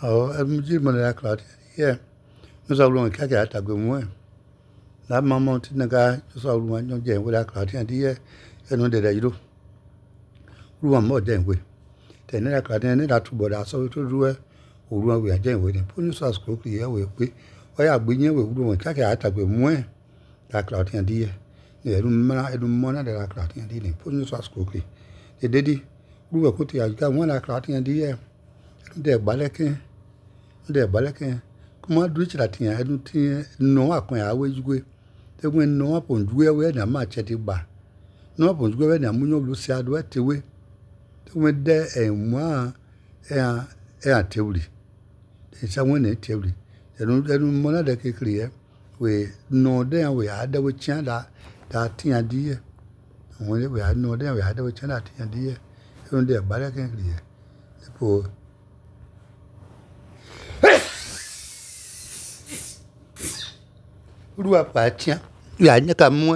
Mji mwana klati ye nusa ulunga kake atagwe mwe la mama tinaga nusa ulunga nje wala klati ye eno de dayiro ruwa mo denwe tenera klati ne da tubo da so to ruwa ruwa we ajen we po nusa sko ki ye we pe o ya gbe yen we ulunga kake atagwe mwe la klati ye ne eru mona de la klati ne po nusa sko ki de dedi ruwa ko ti aga won la klati ye de baleke kuma duchi la tinya edu ti no akon ya wejugwe te gwen no apon juwe we na ma cheti ba no apon juwe we na munyo lu si adu etewe te gwen de enwa tewri te sa won ne tewri edu mona de kekri ye we no de we ada we chan da tinya di ye won we no de we ada we chan da tinya di ye edu de baleke kri ye po Rua patia ya nyaka mwe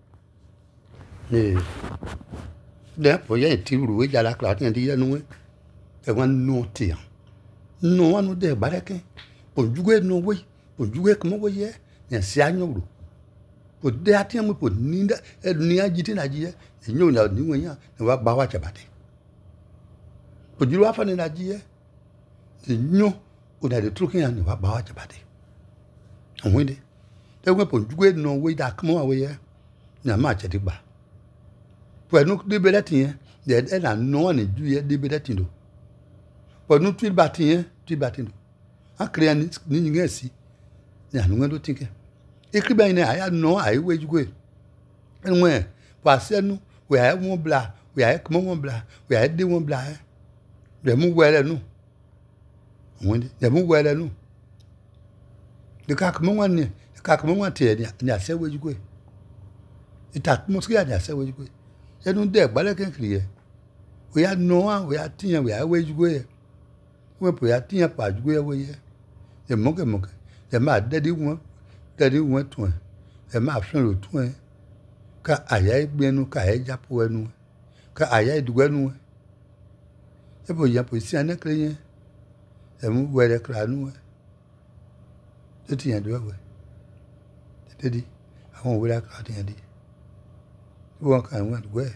de po ye ti ruwe ja la klati ndi ye nuwe e wan no ti no anu de bareke po juwe no we po juwe kmo we ye ne si anyoro po de atia mo po ninda e ni ajiti na ji ye nyo na ni we ya ne wa ba wa chabate po juru afa ne na ji ye nyo una de trukin ya ne wa ba wa chabate onwede ewe po juwe no we da kmo we ye na ma cheti gba po enu de beleti yen de na no ni ju ye de beleti do po nu twi bati do akria ni ngesi ni anu ngado tinke ikriba ni aya no ai we juwe enwe po asenu we ai won bla we ai kmo won bla we ai de won bla de mu wele nu won de mu wele nu de ka kmo won ni kakamo wante ni asewe jugwe itakmoski ni asewe jugwe enu de gbaleke nkriye we ya no we ya tiyan we ya we jugwe we po ya tiyan pa jugwe we ye e moke e ma dedi won tun e ma fun ro tun ka aya igbenu ka e japo enu ka aya idugwenu e bo ya po si anekre yen e mu were kranu e tiyan do we dedi àwọn òwe la klati yẹn di wọ́n kàn wọ́n dùgbẹ́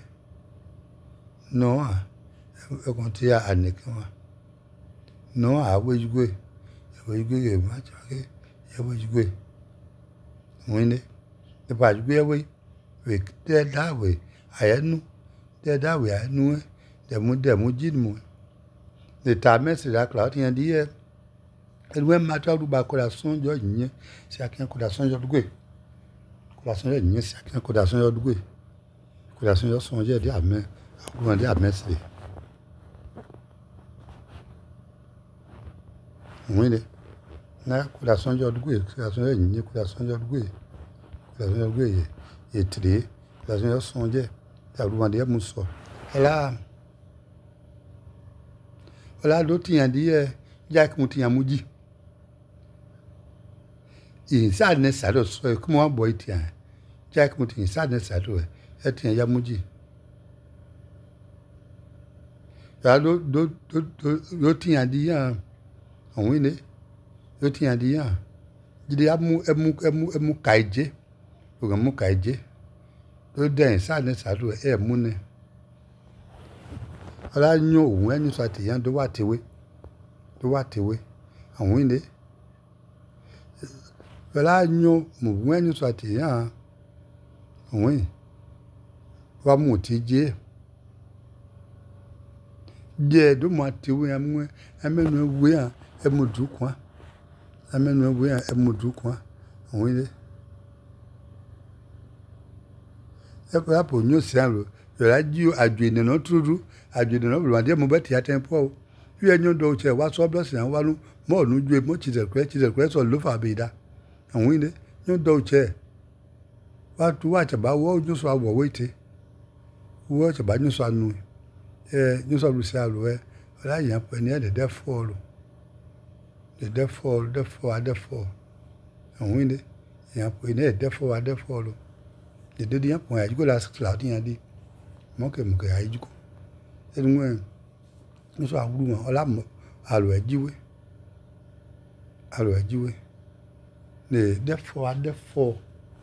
náà ẹkùn tí a nìkan wọn náà àwẹ́júgbé yẹ̀ má jàké ẹwẹ́júgbé wọ́n ní nípa àjúgbé ẹwẹ́ wẹ̀ dẹ́dáwẹ̀ àyẹ́nú dẹ̀mú jìnnìmù lè ta mẹ́sì la klati yẹn di yẹ ẹnuwẹ́ máa tó àdúgbò akọ́dà sọ́njọ́ yìnyẹn sí akẹ́ akọ́dà sọ́njọ́ dùgbẹ́ Coração de nisso aqui, coração de orgulho. Coração de som de amém. Alguma de amém se. Muito, né? Coração de orgulho, coração de nisso, coração de orgulho. Coração de orgulho. E tri, coração de som de alguma de amuso. Ela do tinha dia, já que não tinha mudi. Inside ne sado so kuma wa boy tia jack muti inside ne sado e tia ya muji ya do tia di ya onwe ne do tia di ya jide emu kaije o mu kaije do de inside ne sado e mu ne ala nyo ohun enu so ati yan do wa tewe onwe ne Vela nyo mwenyu swati ya oui wa muti je do mati we amwe amenu we ya emudu kwa oui e pa po nyo sialo vela ji adwene no truru adwene no blo ade mo beti atempo wi enyo do che wa so bless yan wa nu mo nu ju mo chize kre so lo fa be da àwọn ile no do che wa tu wa che ba wo ju so awo wete wo che ba ju so anu ju so lu se alo la yan pe ni de fall àwọn ile yan pe ni de fall de yan po ya ju la cloud yan di mo ke ya ju enu en so awuru won ola mo alo ejiwe alo ajiwe ne therefore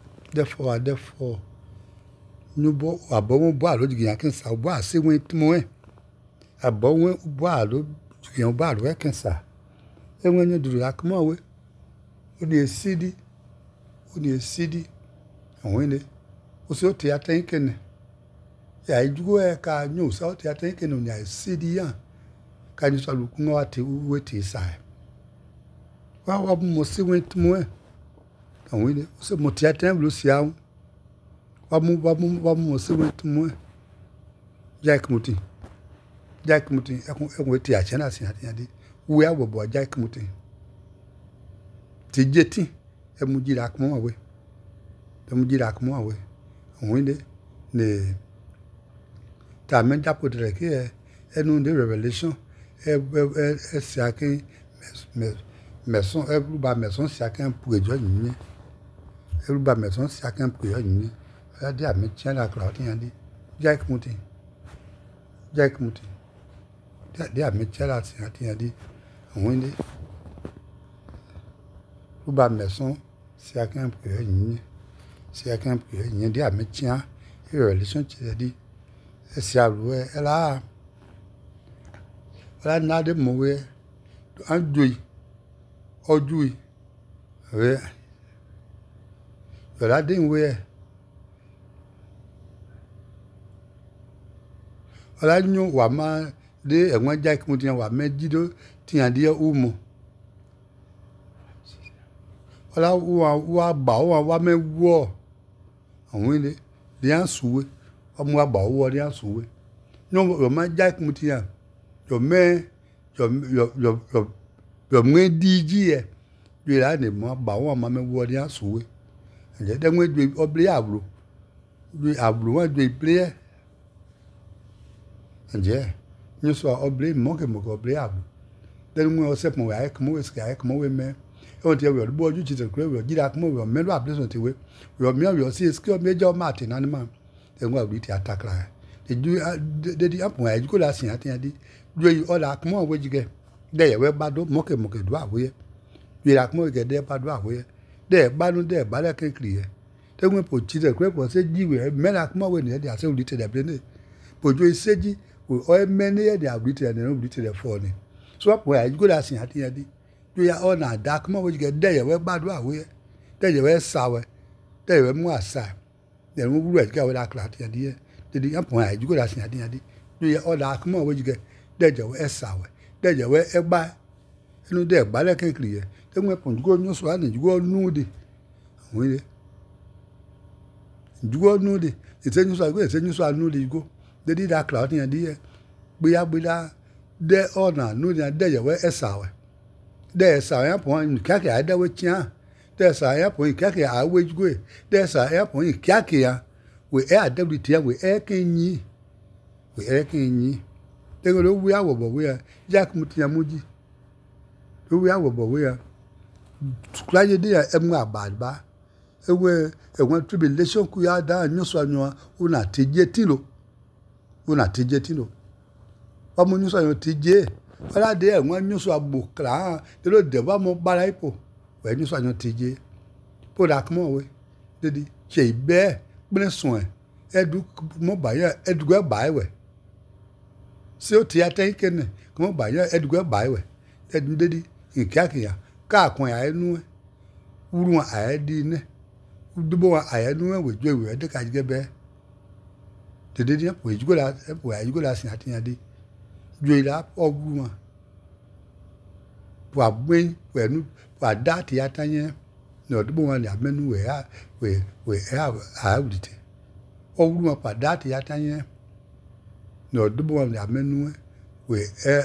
nubo abo bo alo jiyan kin sa bo ase wen tmo e abo wen bo alo jiyan bo alo kin sa e wen ni duru akmo we o ni esidi awon ile o se o ti aten ken ya ijugo e ka nyu sa o ti aten ken o ni esidi yan ka ni so lu kun wa ti we ti sa wa mo se wen tmo e awon ile o se mo ti aten lu si awon Vamos se wen tmo Jack Mutin ekun ti a chena sin ati ade we awobo Jack Mutin ti jeti e mu jira kuma we awon de ne ta men da podre ke enu de revelation e siakin maison e ba maison siakin pour ejo yin e ba maison siakin pour ejo yin ade a me chena cloud yan di Jack Mutin ade a me chela sin ati yan di awon de ba maison siakin pour ejo yin de a me chen revelation ti di e si aru e la na de mo we anjoi ojui we la de we ala nyu wa ma de enwan Jack Mutin wa me jido ti an di umo ala wa ba wa me wo awon ile de an suwe omo wa ba wo de an suwe nyo ma Jack Mutin yo me diji e yo la ne mo ba wo ma me wo de an suwe nje de nwe ju obli abro wa ju player nje nyo so obli mo obli abro de nwe o se mo wa e kmo we me o ti we bo ju ti se kure we jira kmo we me lo abli ti we mi si ski mi jo ma ti na ni ma de nwe abli ti atakra de di apun ayi ko la sin ati adi ju o la kmo we jige de ye we bado mo ke do awe ju la kmo ge de bado awe de banu de bale ke kriye de nwe po ti se kure po se jiwe me la kmo we ni de ase uli te de plene po ju seji o me ni de abli te de no abli te de fo ni so apun ayi ko la sin ati adi ju ya o na da kmo we jige de ye we bado awe de ye we sawe de ye we mu asa de nwe wuru e ga we la kla ati adi de apun ayi ko la sin ati adi ju ya o da kmo we jige de je we sawe de je we egba inu de egba le ke kriye de nwe pon jugo nyu so ani jugo nude awon ile jugo nude ite nyu so nude jugo de di da cloud yan di gbe de ona nude de je we esawe de sawe pon kake ada we tia de sawe pon kake a we jugo de sawe pon kake ya we e adability we e kenyi de lo wi awobo we Jack Mutin amuji lo wi awobo we klaje de emu abadba ewe ewon tribulation ku ya da nyu so anyo una teje tilo omo nyu so anyo teje ala de ewon nyu so agbo kra de lo de ba mo bara ipo we nyu so anyo teje po da kmo we dedi che ibe gbin sun edu mo ba ya edugo ba we se o ti aten kene ko ba yan edugo ba we edu dedi nkiakia ka kun ya enu uru a edi ne udubo a enu we jo we de ka jige dedi po ejugo la sin atiyan de jo ila ogu wa po agbe pẹ̀lú wa da ti atanye no dubo wa ya menu we a udite ogu wa pa da ti atanye no dubo wa ya menu we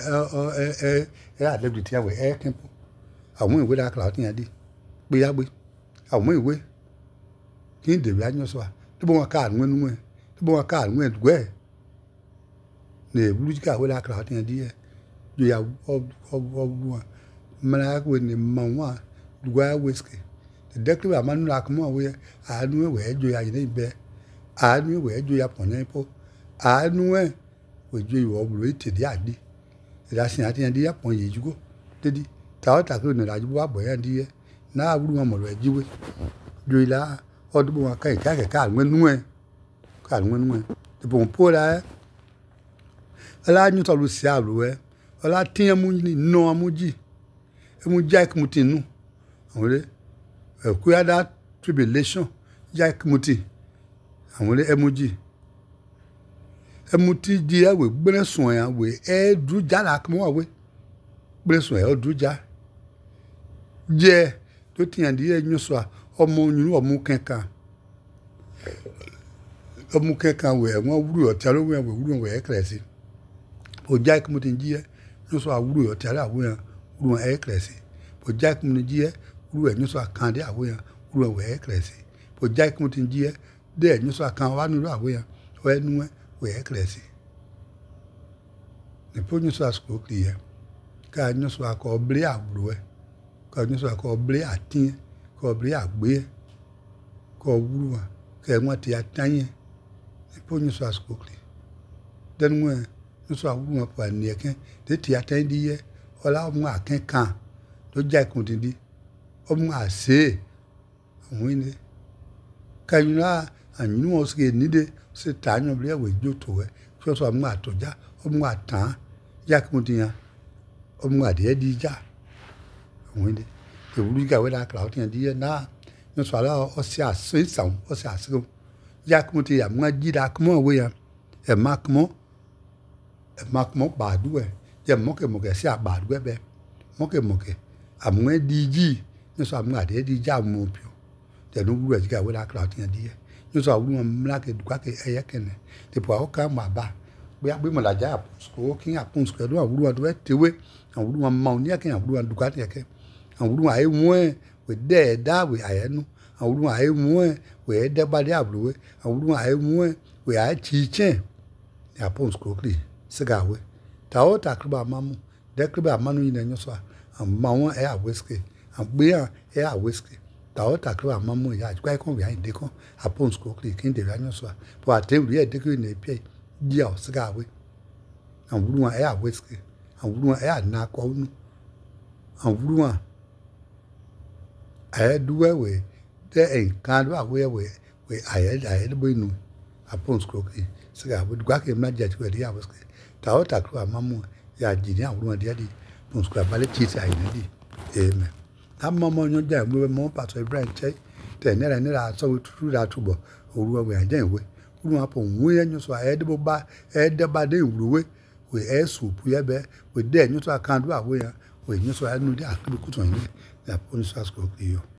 adebiti we kempo àwọn ìwé da cloud yan di pe ya gbe àwọn ìwé kin de ya nyo so a dubo wa ka anu enu e dubo wa ka anu edugwe ne bulujika we da cloud yan di jo ya ogu mara we ni manwa dugwa whiskey the declare amanu akmo we anu we jo ya ni be anu we jo ya pon po anu we jo iwo buru ite di adi ida sin ati yan di ya pon yejugo dedi ta ta ko ne la ju wa bo yan di ye na wuru wọn mo lo jiwe jo ila odu wọn kan ka nwe nu e ka nwe nu e de bon po la ala nyu to lu si alu e ala tin mu ni no amuji e mu ja ik mutinu àwọn le ku ya da tribulation ja ik muti àwọn le emuji emuti di awe gbere sun ya we e du ja la kmo we gbere sun e o du ja je tó ti yàn díẹ̀ yín sọ ọmọ oyún ọmọ kankan wẹ̀ wọ́n wúrò ọ̀tí alówó yẹn wẹ̀ wúrò wẹ̀ ẹ̀kẹrẹ̀ sí ọjà ìkùnmọ̀ tí ń jí ẹ́ yín sọ àwúrò ọ̀tí alówó yẹn wúrò ẹ̀kẹrẹ̀ sí ọjà ìkùnmọ̀ tí ń jí ẹ́ wúrò ẹ̀ yín sọ àkàndé àwó yẹn wúrò wẹ̀ ẹ̀kẹrẹ̀ sí ọjà ìkùnmọ̀ tí ń jí ẹ́ dẹ́ yín sọ àkàn wà nílò àwó yẹn wẹ̀ nú wẹ̀ ẹ̀kẹrẹ̀ sí nípò yín sọ àsìkò kì í yẹ ká yín sọ àkọ ọ̀bẹ̀rẹ̀ àwúrò ẹ̀ ka nyo so ko ble atin ko ble agbe ko wuru ke won ti atanye po nyo so askokli den won nyo so wuru won pa ni eken te ti atan di ye ola mu aken kan to ja ikun di o mu ase won ni ka yuna anyunu o se ni de se ta nyo ble we jo to we so mu atoja o mu atan ja ikun di yan o mu ade di ja wende e wulu ga we la kla o tin di na no so ala o si asin san o si asin ya kumo ti ya mo ji da kumo we ya e makmo ba du e je mo ke si ba du be mo ke amu di ji no so amu ade di ja mo pio de no wulu ga we la kla o tin di no so wulu mo la ke du ka ke eye kene te po o ka ma ba bóyá pé mo la ja ko kin apun ko do wulu do tewe wulu mo ma oni akin wulu du ka te ke àwọn ayi mwe we de da we ayenu àwọn ayi mwe we de ba de abluwe àwọn ayi mwe we a chichen ya pons kokli sigawe tawo takriba mamu de kriba manu yin enyo so ma won e a whiskey agbe an e a whiskey tawo takriba mamu ya kwa ikon we ayin de kon a pons kokli kin de enyo so po atewri e de ko ni pe dia o sigawe àwọn e a whiskey àwọn e a na ko nu àwọn I do we there in kind of where we I had been upon scrocky. So I would go him not judge where the hours. Taota Crua Mamu, Yajinia, one daddy, Ponscrabale cheese I did. Amen. That mamma no jam, we were more parts of branch, then never saw it through that trouble, or we are then we. Who upon we and you so edible by the body we air soup, we have with then you so I can't do away. We knew so I knew that I could put on you. La police has got you.